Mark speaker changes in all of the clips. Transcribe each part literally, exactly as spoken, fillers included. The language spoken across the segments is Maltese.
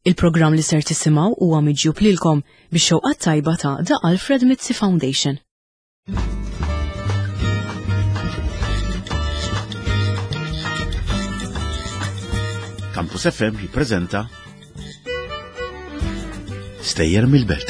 Speaker 1: Il-programm li ser tisimgħu huwa miġjub lilkom bix-xewqat tajba ta' The Alfred Mizzi Foundation.
Speaker 2: Campus F M jippreżenta Stejjer mill-Belt.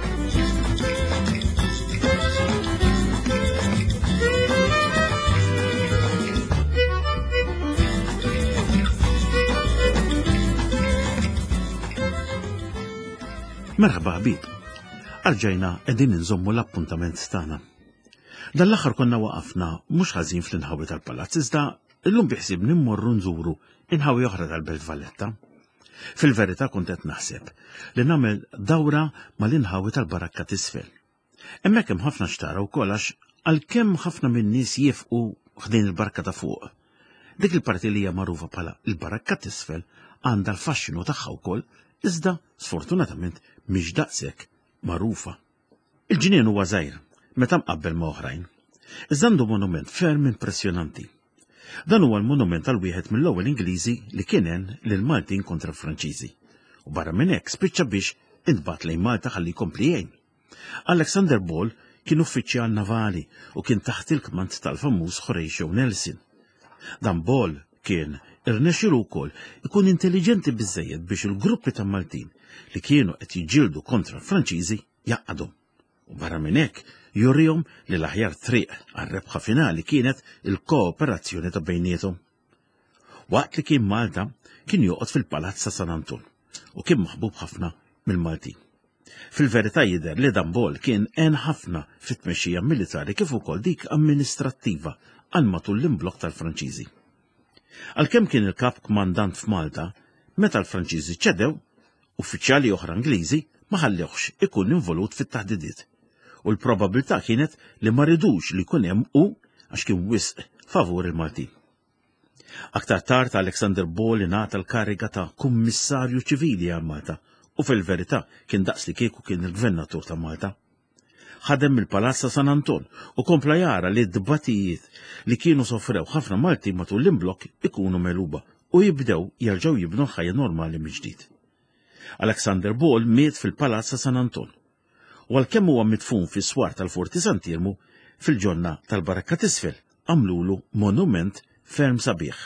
Speaker 2: Merħba ħbib, arġajna qegħdin inżommu l-appuntament tagħna. Dan l-aħħar konna waqafna mhux ħażin fl-inħawi tal-palazz, iżda illum biħsib nimmorru nżuru inħawi oħra tal-Belt Valletta. Fil-verità kont qed naħseb li nagħmel dawra mal-inħawi tal-Barakka t'isfel. Hemmhekk hemm ħafna xtara wkoll għax għalkemm ħafna min-nies jifqu ħdejn il-Barka ta' fuq. Dik il-parti li hija magħrufa bħala il-Barakka t'isfel għandha l-faxxinu tagħha wkoll, iżda sfortunatament mhix daqshekk magħrufa. Il-ġinien huwa żgħir meta mqabbel ma' oħrajn. Iżda għandu monument ferm impressjonanti. Dan huwa l-monument għal wieħed mill-ewwel Ingliżi li kien hemm lil Maltin kontra l-Franċiżi. U barra minn hekk spiċċa biex intbagħat lejn Malta ħalli jkompli jgħin. Alexander Ball kien uffiċjal navali u kien taħt il-kmand tal-famuż Horatio Nelson. Dan Ball kien irnexxielu wkoll ikun intelligenti biżżejjed biex il-gruppi ta' Maltin li kienu qed jiġġieldu kontra l-Franċiżi jaqgħdu. U barra minn hekk jurihom li l-aħjar triq għar-rebħa finali kienet il-kooperazzjoni ta' bejniethom. Waqt li kien Malta kien joqgħod fil-Palazz ta' San Anton u kien maħbub ħafna mill-Maltin. Fil-verità jidher li dan Ball kien għen ħafna fit-tmexxija militari kif ukoll dik amministrattiva għal matul l-imblokk tal-Franċiżi. Għalkemm kien il-kap kmandant f'Malta, meta l-Franċiżi ċedew, uffiċjali oħra Ingliżi ma ħallewx ikun involut fit-taħdidiet. U l-probabilità kienet li ma ridux li jkun hemm u għax kien wisq favur il-Maltin. Aktar tard Alexander Ball ingħata l-kariga ta' kummissarju ċivili għal Malta u fil-verità kien daqs li kieku kien il-gvernatur ta' Malta. Ħadem il-Palazz ta' San Anton u kompla jara li d-dbatijiet li kienu sofrew ħafna Malti matul l-imblokk ikunu meluba u jibdew jerġgħu jibnu ħajja normali mill-ġdid. Alexander Ball miet fil-Palazz ta' San Anton u għalkemm huwa midfun fis-swar tal-Forti Sant'Irmu fil-ġonna tal-Barakka t'isfel għamlulu monument ferm sabiħ.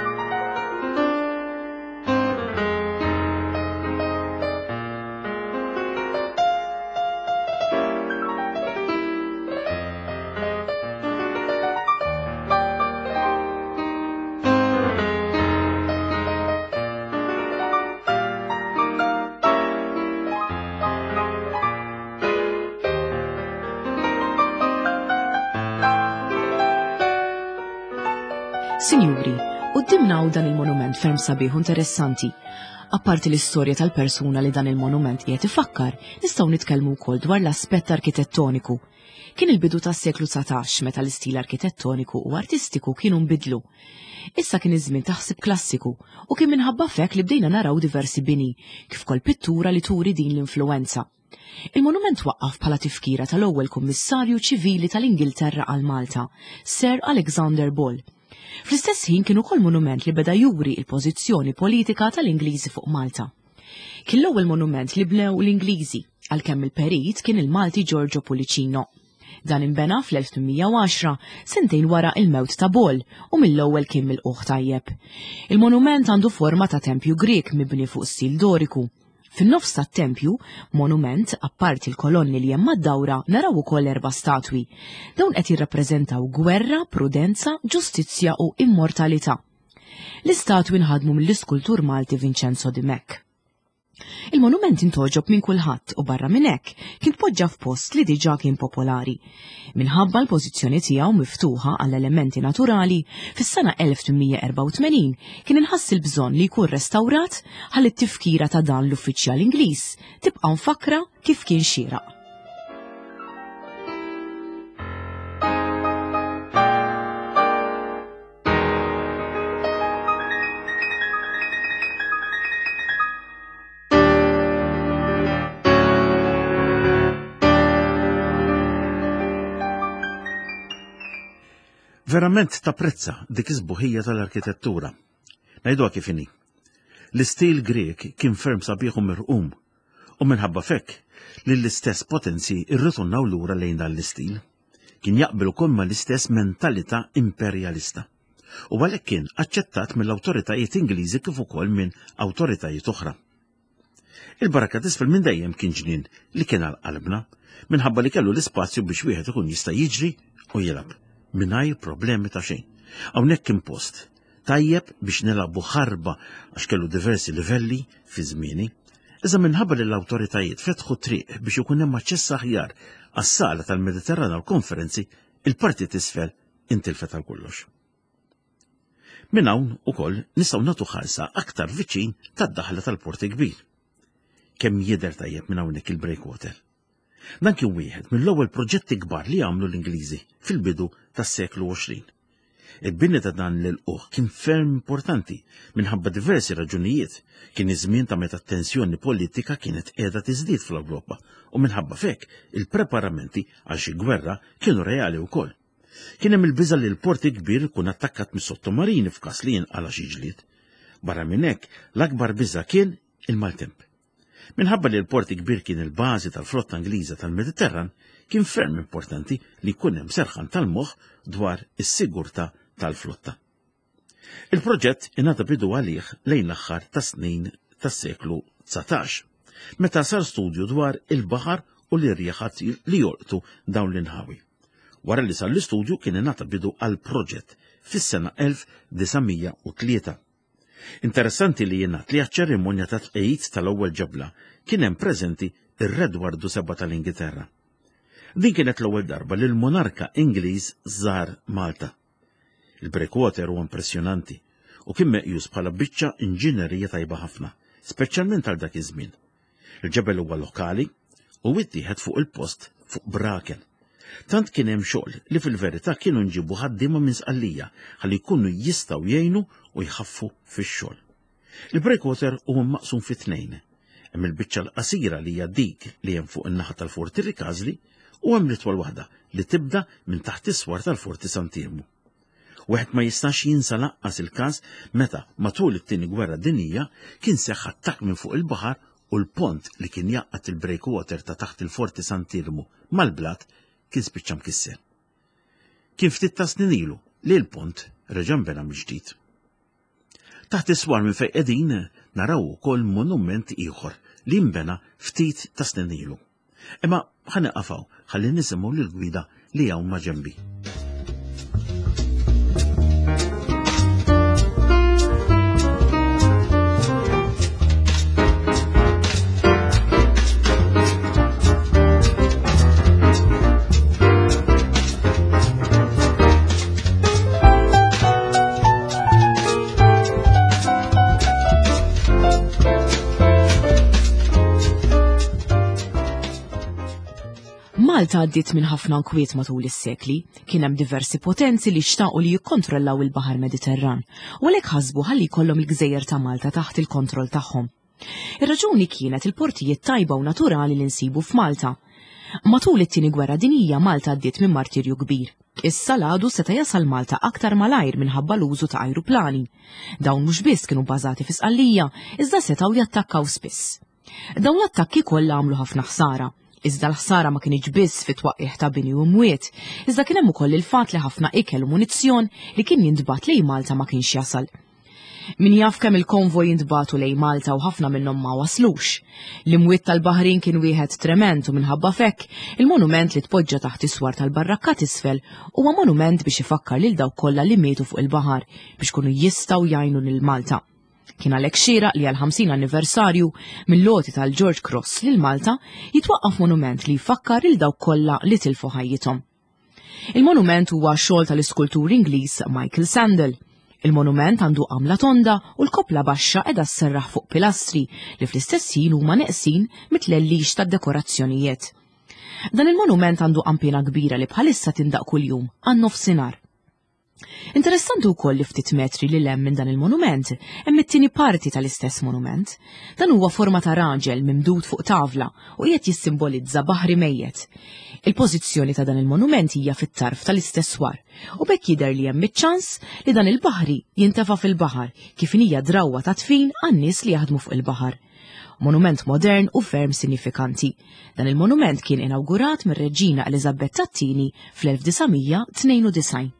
Speaker 1: Sinjuri, qudiemna hawn dan il-monument ferm sabiħ interessanti. Apparti l-istorja tal-persuna li dan il-monument qiegħed ifakkar, nistgħu nitkellmu wkoll dwar l-aspett arkitettoniku. Kien il-bidu tas-seklu satax meta l-istil arkitettoniku u artistiku kienu nbidlu. Issa kien iż-żmien taħsib klassiku u kien minħabba fek li bdejna naraw diversi bini, kif kol pittura li turi din l-influenza. Il-monument waqqaf bħala tifkira tal-ewwel kummissarju ċivili tal-Ingilterra għal Malta, Sir Alexander Ball. Fl-istess ħin kien ukoll monument li beda juri il-pożizzjoni politika tal-Ingliżi fuq Malta. Kien l-ewwel monument li bnew l-Ingliżi, għalkemm il-perit kien il-Malti Giorgio Pulicino. Dan inbena fl-elf tminja u għaxra, sentejn wara il-mewt ta' Ball u mill-ewwel kien mill-quħ tajjeb. Il-monument għandu forma ta' tempju Grek mibni fuq stil Doriku. Fin-nofs tat-tempju, monument apparti l-kolonni li hemm mad-dawra naraw ukoll erba' statwi. Dawn qed jirrappreżentaw gwerra, prudenza, ġustizzja u immortalità. L-istatwi nħadmu mill-iskultur Malti Vincenzo Di Mec. Il-monument intoġob minn kulħadd u barra minn hekk kien tpoġġa f'post li diġà kien popolari. Minħabba l-pożizzjoni tiegħu miftuħa għall elementi naturali, fis-sena elf tminja erba' u tmenin kien inħass il-bżonn li jkun restawrat ħalli t-tifkira ta' dan l-uffiċjal Ingliż tibqa' mfakra kif kien xieraq.
Speaker 2: Verament tapprezza dik iż-sbuħija tal-arkitettura. Ngħidha kif inhi. L-istil Grek kien ferm sabiħ u mirqum, u minħabba fekk li l-istess potenzi irritornaw lura lejn dan l-istil. Kien jaqbel ukoll ma l-istess mentalità imperjalista. U għalhekk kien aċċettat mill-awtoritajiet Ingliżi kif ukoll minn awtoritajiet oħra. Il-Baraka t'isfel minn dejjem kien ġnien li kien għal qalbna minħabba li kellu l-ispazju biex wieħed ikun jista' jiġri u jilab mingħajr problemi ta' xejn. Hawnhekk kien post tajjeb biex nilagħbu ħarba għax kellu diversi livelli fi żmieni, iżda minħabba li l-awtoritajiet fetħu triq biex ikun hemm aċċess aħjar għas-sala tal-Mediterran għal konferenzi, il-Parti t'isfel intilfet għal kollox. Minn hawn ukoll nistgħu nagħtu ħarsa aktar viċin tad-daħla tal-Porti Kbir. Kemm jidher tajjeb minn hawnhekk il-breakwater. Dan kien wieħed mill-ewwel proġetti kbar li għamlu l-Ingliżi fil-bidu tas-seklu għoxrin. Il-bini ta' dan l-uħ kien ferm importanti minħabba diversi raġunijiet. Kien iż-żmien ta' meta t-tensjoni politika kienet qiegħda tiżdied fl-Ewropa u minħabba fekk il-preparamenti għal xi gwerra kienu reali wkoll. Kien hemm il-biża li l-Porti Kbir kun attakkat mis-sottomarini f'każ li jinqala xi ġlied. Barra minn hekk l-akbar biża kien il-maltemp. Minħabba li l-Porti Kbir kien il-bażi tal-flotta Ingliża tal-Mediterran, kien ferm importanti li jkun hemm serħan tal-moħħ dwar is-sigurtà tal-flotta. Il-proġett ingħata bidu għalih lejn l-aħħar ta' snin tas-seklu tsatax, meta sar studju dwar il-baħar u l-irjaħat li jolqtu dawn l-inħawi. Wara li sar l-istudju kien ingħata bidu għal proġett fis-sena elf desamija u tlieta. Interessanti li jingħad li għaċ-ċerimonja ta' tqejjid tal-ewwel ġabla kien hemm preżenti ir-Re Edwardu seba' tal-Ingilterra. Din kienet l-ewwel darba li l-monarka Ingliż żar Malta. Il-breakwater huwa impressjonanti u kien meqjus bħala biċċa inġinerija tajba ħafna, speċjalment għal dak iż-żmien. Il-ġebel huwa lokali u ittieħed fuq il-post fuq braken. Tant kien hemm xogħol li fil-verità kienu nġibu ħaddiema minn sqallija ħalli jkunu jistgħu jgħinu u jħaffu fix-xogħol. Il-breakwater huwa maqsum fi tnejn. Hemm il-biċċa l-qasira li hija dik li hemm fuq in-naħa tal-Forti Rikażli u hemm l-itwal waħda li tibda minn taħt iswar tal-Forti Santirmu. Wieħed ma jistax jinsa laqqas il-każ meta matul it-tieni gwerra dinjija kien seħħ attakk minn fuq il-baħar u l-pont li kien jaqqat il-breakwater ta' taħt il-Forti Santirmu mal-blat kien spiċċa mkisser. Kien ftit ta' snin ilu li l-pont reġa' nbena mill-ġdid. Taħt iswar minn fejn qegħdin naraw ukoll monument ieħor li nbena ftit ta' snin ilu. Imma ħaneqafaw ħalli nisimgħu lill-gwida li hawn ma' ġenbi.
Speaker 1: Malta għaddiet minn ħafna nkwiet matul is-sekli, kien hemm diversi potenzi li xtaqu li jikkontrollaw il-Baħar Mediterran, u għalhekk ħasbu ħalli jkollhom il-Gżejjer ta' Malta taħt il-kontroll tagħhom. Ir-raġuni kienet il-portijiet tajba u naturali li nsibu f'Malta. Matul it-tieni gwerra dinjija Malta għaddiet minn martirju kbir. Issa l-għadu seta' jasal Malta aktar malajr minħabba l-użu ta' ajruplani. Dawn mhux biss kienu bbażati fi sqallija, iżda setgħu jattakkaw spiss. Dawn l-attakki kollha għamlu ħafna ħsara. Iżda l-ħsara ma kienx biss fit-twaqqih ta' bini u mwiet, iżda kien hemm ukoll il-fatt li ħafna ikel u munizzjon li kien jintbagħat lejn Malta ma kienx jasal. Min jaf kemm il-konvoj jintbagħtu lejn Malta u ħafna minnhom ma waslux. L-imwiet tal-Baħrin kien wieħed trement u minħabba fekk il-monument li tpoġġa taħt iswar tal-Barrakka t'isfel huwa monument biex ifakkar lil dawk kollha li mietu fuq il-baħar biex kunu jistgħu jgħinu lil Malta. Kien għalhekk xieraq li għall-ħamsin anniversarju mill-logħti tal-George Cross lil Malta jitwaqqaf monument li jfakkar lil dawk kollha li tilfu ħajjithom. Il-monument huwa xogħol tal-iskultur Ingliż Michael Sandel. Il-monument għandu għamla tonda u l-kopla baxxa qiegħda sserraħ fuq pilastri li fl-istess ħin huma neqsin mit-tlellix tad-dekorazzjonijiet. Dan il-monument għandu qampina kbira li bħalissa tindaq kuljum għan nofsinhar. Interessanti wkoll li ftit metri li hemm minn dan il-monument hemm it-tieni parti tal-istess monument. Dan huwa forma ta' raġel mimdud fuq tavla u qiegħed jissimbolizza baħri mejjed. Il-pożizzjoni ta' dan il-monument hija fit-tarf tal-istess war u bekk jidher li hemm iċ-ċans li dan il-baħri jintefa' fil-baħar kif hija drawwa ta' tfin għan-nies li jaħdmu fuq il-baħar. Monument modern u ferm sinifikanti. Dan il-monument kien inawgurat mir-Reġina Eliżabetta t-tieni fl-elf tisa' tnejn u disgħin.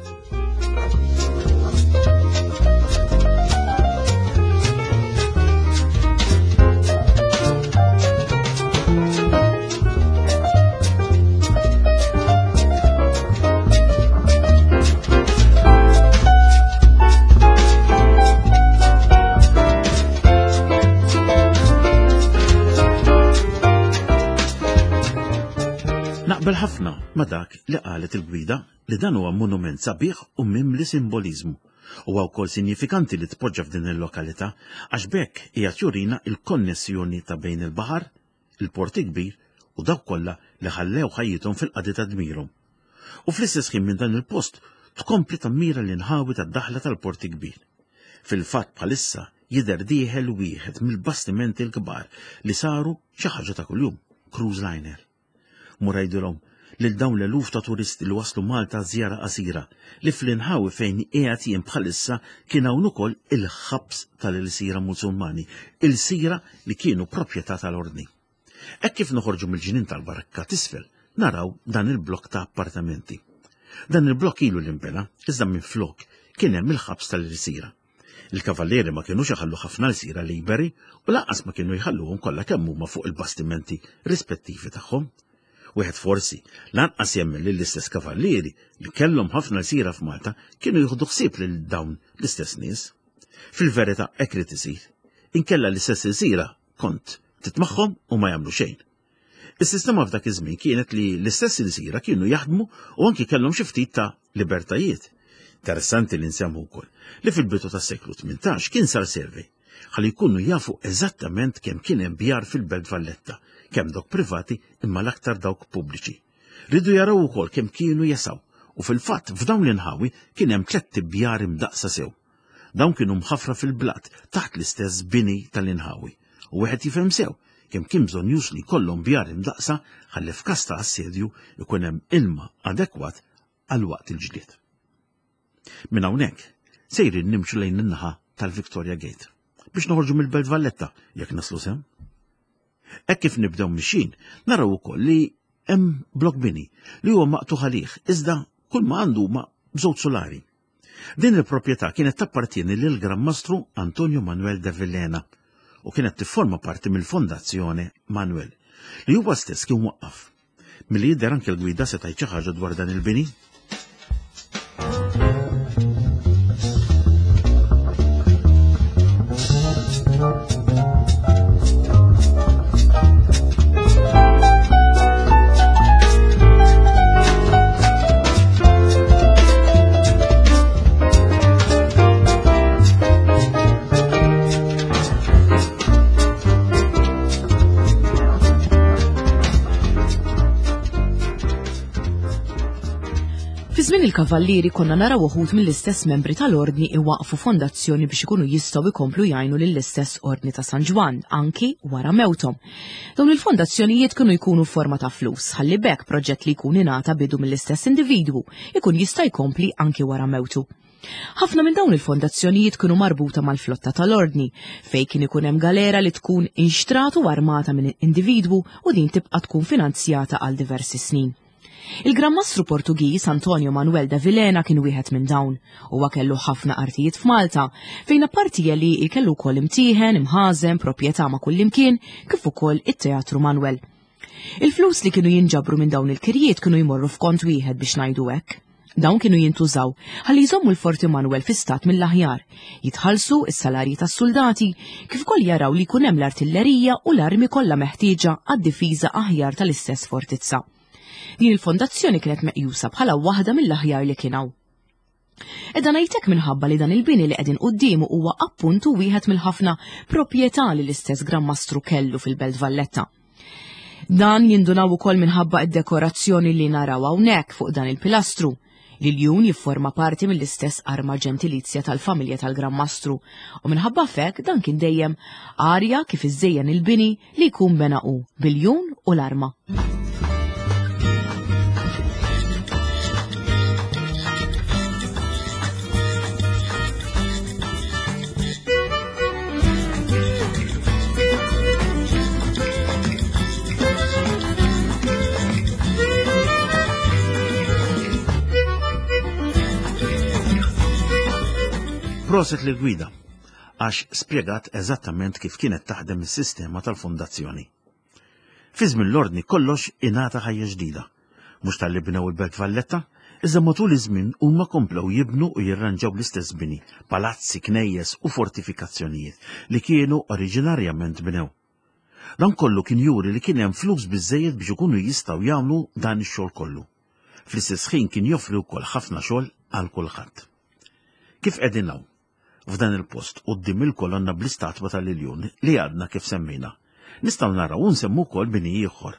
Speaker 2: Naqbel ħafna ma dak li qalet il-gwida li dan huwa monument sabiħ u mimli simbolizmu. Huwa wkoll sinifikanti li tpoġġa f'din il-lokalità għax bekk hija jurina il-konnessjoni ta' bejn il-baħar, il-porti kbir u dawk kollha li ħallew ħajjithom fil-qadi ta' dmirhom. U fl-istess ħin minn dan il-post tkompli tammira l-inħawi tad-daħla tal-porti kbir. Fil-fatt bħalissa jidher dieħel wieħed mill-bastimenti l-kbar li saru xi ħaġa ta' kuljum, cruise liner. Murajdulhom lil dawn l-eluf ta' turisti li waslu Malta żjara qasira li fl-inħawi fejn qiegħed jien bħalissa kien hawn ukoll il-ħabs tal-Ilsira Musulmani, il-sira li kienu proprjetà tal-Ordni. Hekk kif noħorġu mill-ġnien tal-Barakka t'isfel naraw dan il-blokk ta' appartamenti. Dan il-blokk ilu l-inbena iżda minflok kien hemm il-ħabs tal-Ilsira. Il-kavallieri ma kienux iħallu ħafna l-sira liberi u lanqas ma kienu jħalluhom kollha kemm huma fuq il-bastimenti rispettivi tagħhom. Wieħed forsi lanqas jemmen li l-istess kavallieri li kellhom ħafna sira f'Malta kienu jieħdu ħsieb lil dawn l-istess nies. Fil-verità hekk rid isir. Inkella l-istess isira kont titmaħħom u ma jagħmlu xejn. Is-sistema f'dak iż-żmien kienet li l-istess isira kienu jaħdmu u anki kellhom xi ftit ta' libertajiet. Interessanti li nsemmu wkoll li fil-bidu tas-seklu tmintax kien sar survey ħalli jkunu jafu eżattament kemm kien hemm bjar fil-Belt Valletta, kemm dawk privati imma l-aktar dawk pubbliċi. Ridu jaraw ukoll kemm kienu jesaw u fil-fatt f'dawn l-inħawi kien hemm tliet tibjar imdaqsa sew. Dawn kienu mħaffra fil-blat taħt l-istess bini tal-inħawi u wieħed jifhem sew kemm kien bżonn jusli jkollhom bjar imdaqsa ħalli f'każ ta' assedju ikun hemm ilma adekwat għal waqt il-ġlied. Minn hawnhekk sejrin nimxu lejn in-naħa tal-Victoria Gate biex noħorġu mill-Belt Valletta jekk naslu sew. Hekk kif nibdew mixin, naraw ukoll li hemm blok bini li huwa maqtuħ għalih iżda kull ma għandu ma bżewġ solari. Din il-proprjetà kienet tappartieni lil Grammastru Antonio Manuel de Villena u kienet tifforma parti mill-Fondazzjoni Manuel li huwa stess kien waqqaf. Milli jidher anke l-gwida se tgħid xi ħaġa dwar dan il-bini.
Speaker 1: Fiż-żmien il-kavallieri konna naraw uħud mill-istess membri tal-ordni iwaqfu fondazzjoni biex ikunu jistgħu jkomplu jgħinu lill-istess ordni ta' San Ġwan anki wara mewthom. Dawn il-fondazzjonijiet kienu jkunu forma ta' flus ħalli bekk proġett li jkun ingħata bidu mill-istess individwu ikun jista' jkompli anki wara mewtu. Ħafna minn dawn il-fondazzjonijiet kienu marbuta mal-flotta tal-ordni fejn kien ikun hemm galera li tkun inxtratu armata minn individwu u din tibqa' tkun finanzjata għal diversi snin. Il-Grammastru Portugiż Antonio Manuel de Villena kien wieħed minn dawn. Huwa kellu ħafna artijiet f'Malta, fejn apparti li kellu wkoll imtieħen, imħażem, proprjetà ma' kull imkien, kif ukoll it-Teatru Manuel. Il-flus li kienu jinġabru minn dawn il-kirjiet kienu jmorru f'kont wieħed biex ngħidu hekk. Dawn kienu jintużaw ħalli jżommu l-Forti Manuel fi stat mill-aħjar, jitħallsu is-salarji tas-soldati, kif ukoll jaraw li jkun hemm l-artillerija u l-armi kollha meħtieġa għad-difiża aħjar tal-istess fortizza. Din il-fondazzjoni kienet meqjusa bħala waħda mill-aħjar li kienaw. Edda ngħidlek minħabba li dan il-bini li qegħdin qudiemu huwa appuntu wieħed mill-ħafna proprjetà li l-istess Grammastru kellu fil-Belt Valletta. Dan jindunaw ukoll minħabba id-dekorazzjoni li naraw hawnhekk fuq dan il-pilastru. li l-jun jifforma parti mill-istess arma ġentilizja tal-familja tal-Gran Mastru u minħabba fek dan kien dejjem arja kif iżejjen il-bini li jkun benaqu bil-jun u l-arma.
Speaker 2: Proset li gwida, għax spjegat eżattament kif kienet taħdem is-sistema tal-fondazzjoni. Fi żmien l-ordni kollox ingħata ħajja ġdida, mhux tal-li bnew il-Belt Valletta, iżda matul iż-żmien huma komplew jibnu u jirranġaw l-istess bini, palazzi, knejjes u fortifikazzjonijiet li kienu oriġinarjament bnew. Dan kollu kien juri li kien hemm flus biżżejjed biex ikunu jistgħu jagħmlu dan ix-xogħol kollu. Fl-istess ħin kien joffri wkoll ħafna xogħol għal kulħadd. Kif qegħdin hawn f'dan il-post quddiem il-kolonna bl-istatwa tal-Iljun li għadna kif semmejna, nistgħu naraw u nsemmu wkoll bini ieħor.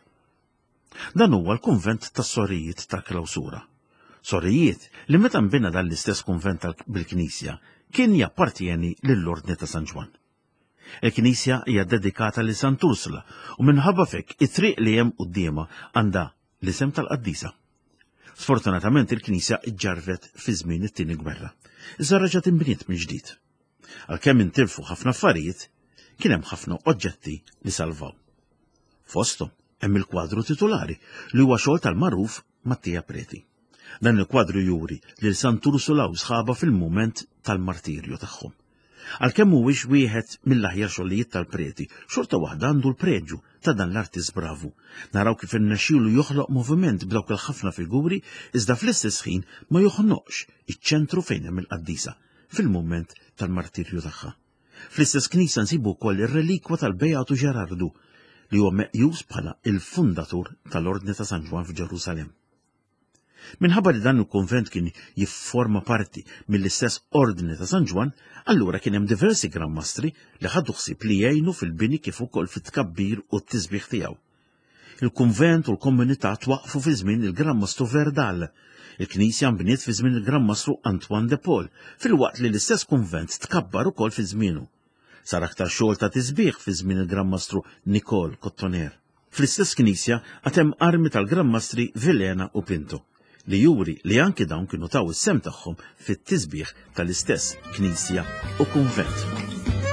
Speaker 2: Dan huwa l-kunvent tas-Sorrijiet tal-Klawsura. Sorrijiet li meta nbina dan l-istess kunvent bil-Knisja kien jappartieni lill-Ordni ta' San Ġwan. Il-Knisja hija dedikata li Sant Ursula u minħabba fek it-triq li hemm qudiema għandha l-isem tal-Qaddisa. Sfortunatament il-Knisja ġġarret fi żmien it-tieni gwerra. Iżda raġgħet inbniet minn ġdid. Għalkemm intilfu ħafna affarijiet, kien hemm ħafna oġġetti li salvaw. Fosthom hemm il-kwadru titolari li huwa xogħol tal-magħruf Mattija Preti. Dan il-kwadru juri li l-Sant Ursula u sħaba fil-mument tal-martirju tagħhom. Għalkemm mhuwiex wieħed mill-aħjar xogħlijiet tal-Preti, xorta waħda għandu l-preġu ta' dan l-artist bravu. Naraw kif irnexxielu joħloq moviment b'dawk il-ħafna figuri iżda fl-istess ħin ma joħnoqx iċ-ċentru fejn hemm il-Qaddisa fil-mument tal-martirju tagħha. Fl-istess knisja nsibu wkoll ir-relikwa tal-Bejatu Ġerardu li huwa meqjus bħala il-fundatur tal-Ordni ta' San Ġwan f'Ġerusalemm. Minħabba li dan il-konvent kien jifforma parti mill-istess Ordni ta' San Ġwan, allura kien hemm diversi Granmastri li ħadu ħsieb li jgħinu fil-bini kif ukoll fit-tkabbir u t-tisbieħ tiegħu. Il-kunvent u l-komunità twaqfu fi żmien il-Granmastru Verdal. Il-Knisja nbniet fi żmien il-Granmastru Antoine de Paul, fil-waqt li l-istess kunvent tkabbar ukoll fi żmienu. Sar aktar xogħol ta' tisbieħ fi żmien il-Granmastru Nicole Cottoner. Fl-istess Knisja għad hemm armi tal-Granmastri Vilena u Pinto, li juri li anki dawn kienu taw is-sem tagħhom fit-tisbieħ tal-istess Knisja u kunvent.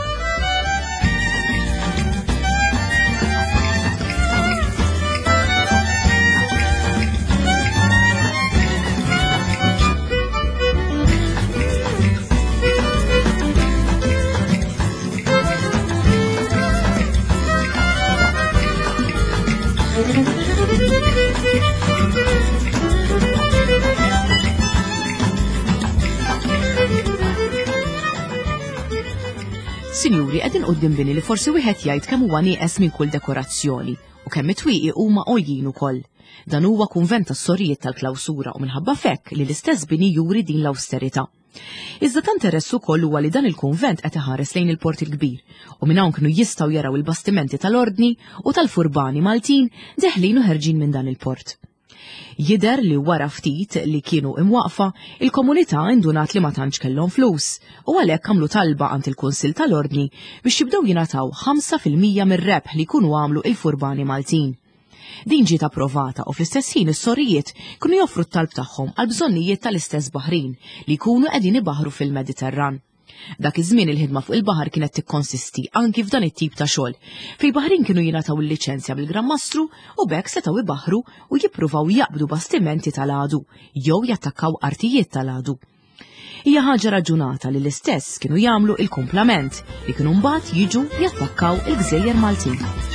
Speaker 1: Sinjuri, qegħdin quddiem bini li forsi wieħed jgħid kemm huwa nieqes minn kull dekorazzjoni u kemm it-twieqi huma għoljin ukoll. Dan huwa kunvent tas-Sorrijiet tal-Klawsura u minħabba fekk li l-istess bini juri din l-awsterità. Iżda ta' interess ukoll huwa li dan il-kunvent qed iħares lejn il-port il-kbir u minn hawn kienu jistgħu jaraw il-bastimenti tal-Ordni u tal-Furbani Maltin deħlin u ħerġin minn dan il-port. Jidher li wara ftit li kienu imwaqfa, il-komunità indunat li ma tantx kellhom flus u għalhekk għamlu talba għand il-Kunsill tal-Ordni biex jibdew jingħataw ħamsa fil-mija mir-rebħ li jkunu għamlu il-Furbani Maltin. Din ġiet approvata u fl-istess ħin is-Sorrijiet kienu joffru t-talb tagħhom għal bżonnijiet tal-istess baħrin li jkunu qegħdin ibaħru fil-Mediterran. Dak iż-żmien il-ħidma fuq il-baħar kienet tikkonsisti anki f'dan it-tip ta' xogħol. Fil-baħrin kienu jingħataw il-liċenzja bil-Granmastru u bekk setgħu ibaħru u jippruvaw jaqbdu bastimenti tal-għadu jew jattakkaw artijiet tal-għadu. Hija ħaġa raġunata li l-istess kienu jagħmlu il-kumplament li kienu mbagħad jiġu jattakkaw il-Gżejjer Maltin.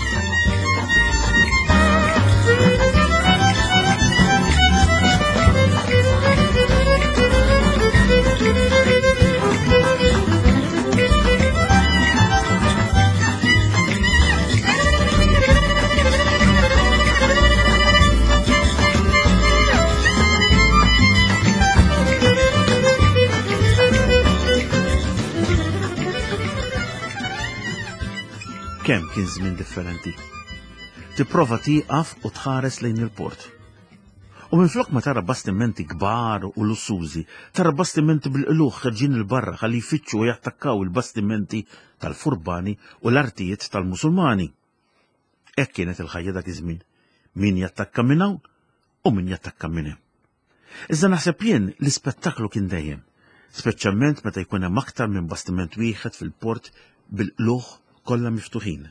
Speaker 2: Kemm kien żmien differenti. Tipprova tieqaf u tħares lejn il-port. U minflok ma tara bastimenti kbar u lussużi, tara bastimenti bil-qluħ ħarġin il-barra ħalli jfittxu u jattakkaw il-bastimenti tal-furbani u l-artijiet tal-Musulmani. Hekk kienet il-ħajja dak iż-żmien. Min jattakka minn hawn u min jattakka minn hemm. Iżda naħseb jien l-ispettaklu kien dejjem, speċjalment meta jkun hemm aktar minn bastiment wieħed fil-port bil-qluħ kollha miftuħin.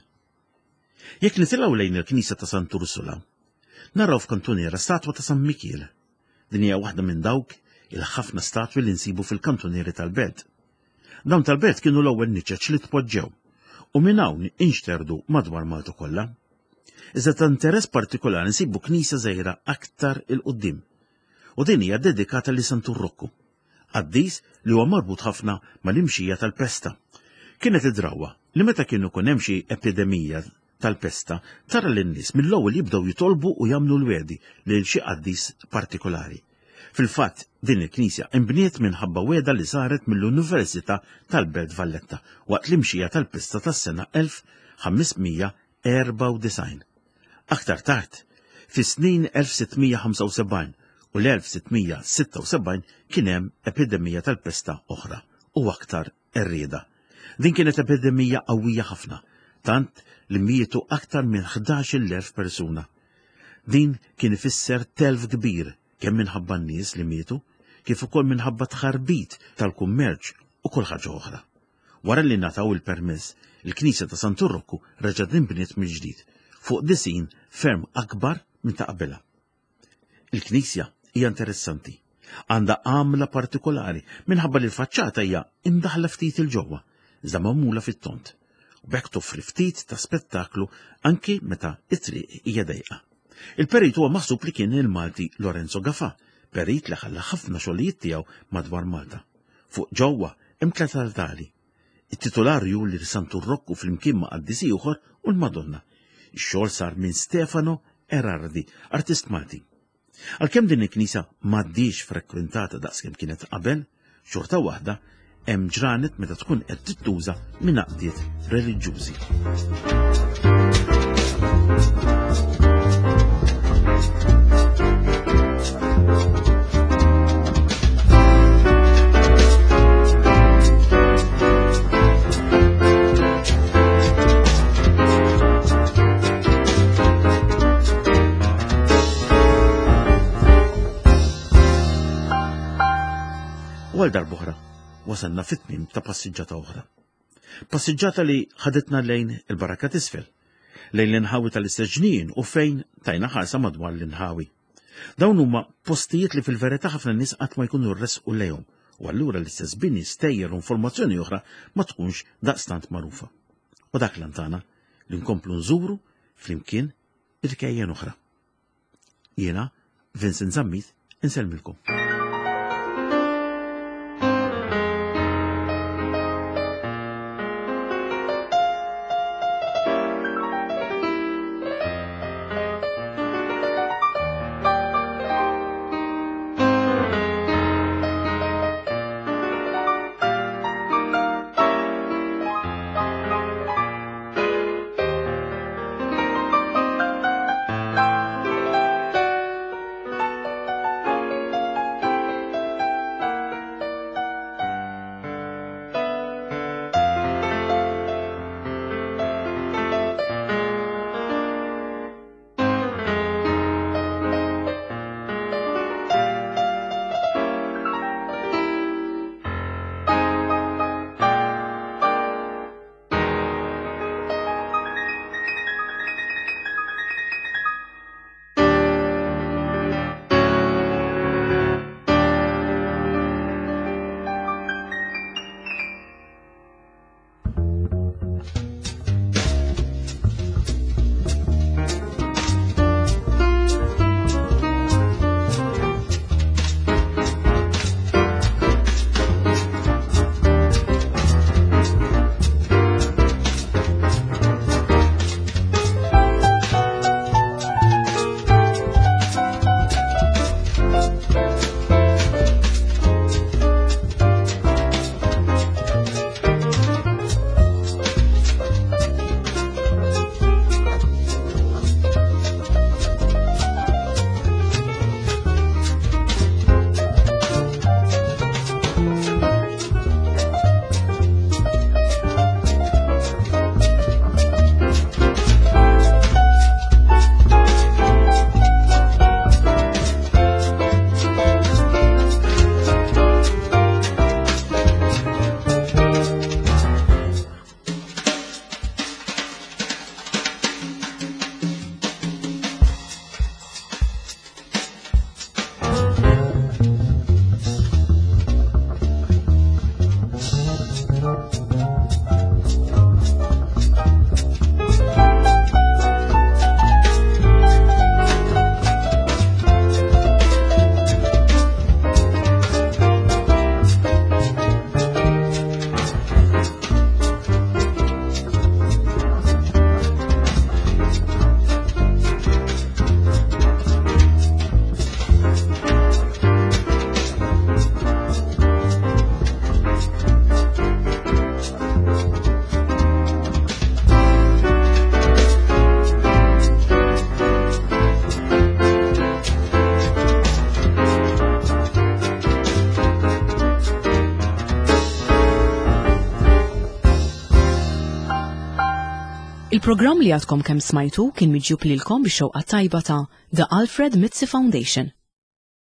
Speaker 2: Jekk nitilgħu lejn il-Knisja ta' Sant Ursula, naraw f'kantuniera statwa ta' San Mikiel. Din hija waħda minn dawk il-ħafna statwi li nsibu fil-kantunieri tal-belt. Dawn tal-belt kienu l-ewwel niċċeċ li tpoġġew u minn hawn inxterdu madwar Malta kollha. Iżda ta' interess partikolari nsibu knisja żgħira aktar il-qudiem. U din hija dedikata li Sant Urrokku, qaddis li huwa marbut ħafna mal-imxija tal-pesta. Kienet id-drawwa li meta kienu kun hemm xi epidemija tal-pesta tara l-nies mill-ewwel jibdew jitolbu u jagħmlu l-wedi lil xi qaddis partikolari. Fil-fatt din il-Knisja imbniet minħabba weda li saret mill-Università tal-Belt Valletta waqt l-imxija tal-pesta tas-sena elf ħammismija erba' u disgħin. Aktar tard, fis-snin elf sittmija ħamsa u sebgħin u l-elf sittmija sitta u sebgħin kien hemm epidemija tal-pesta oħra u aktar errieda. Din kienet epidemija qawwija ħafna, tant li mietu aktar minn ħdax-il elf persuna. Din kien ifisser telf kbir kemm minħabba n-nies li mietu, kif ukoll minħabba tħarbit tal-kummerċ u kull ħaġa oħra. Wara li nataw il-permess, il-Knisja ta' Sant Urrokku reġgħet inbniet mill-ġdid fuq disin ferm akbar minn ta' qabelha. Il-Knisja hija interessanti. Għandha għamla partikolari minħabba li l-faċċata hija imdaħla ftit il-ġewwa, iżda magħmula fit-tont. U bekk toffri ftit ta' spettaklu anki meta it-triq hija dejqa. Il-perit huwa maħsub li kien il-Malti Lorenzo Gafà, perit li ħalla ħafna xogħlijiet tiegħu madwar Malta. Fuq ġewwa hemm tliet altari. It-titolarju li Sant Urrokku flimkien ma' qaddisi ieħor u l-Madonna. Ix-xogħol sar minn Stefano Erardi, artist Malti. Għalkemm din il-Knisja m'għaddix frekwentata daqskemm kienet qabel, xorta waħda hemm ġranet meta tkun qed tittuża minn għaqdiet reliġjużi. U għal darb'oħra wasalna fit-tmiem ta' passiġġata oħra. Passiġġata li ħadetna lejn il-Baraka t'isfel, lejn l-inħawi tal-istaġnien u fejn tajna ħarsa madwar l-inħawi. Dawn huma postijiet li fil-verità ħafna nies qatt ma jkunu rresqu lejhom, u allura l-istess bini stejjer u informazzjoni oħra ma tkunx daqstant magħrufa. U dak lantana li nkomplu nżuru flimkien il-kejjen oħra. Jiena Vincent Zammit insellmilkom.
Speaker 1: Il-programm li għadkom kemm smajtu kien miġjub lilkom bix-xewqa tajba ta' The Alfred Mitzi Foundation.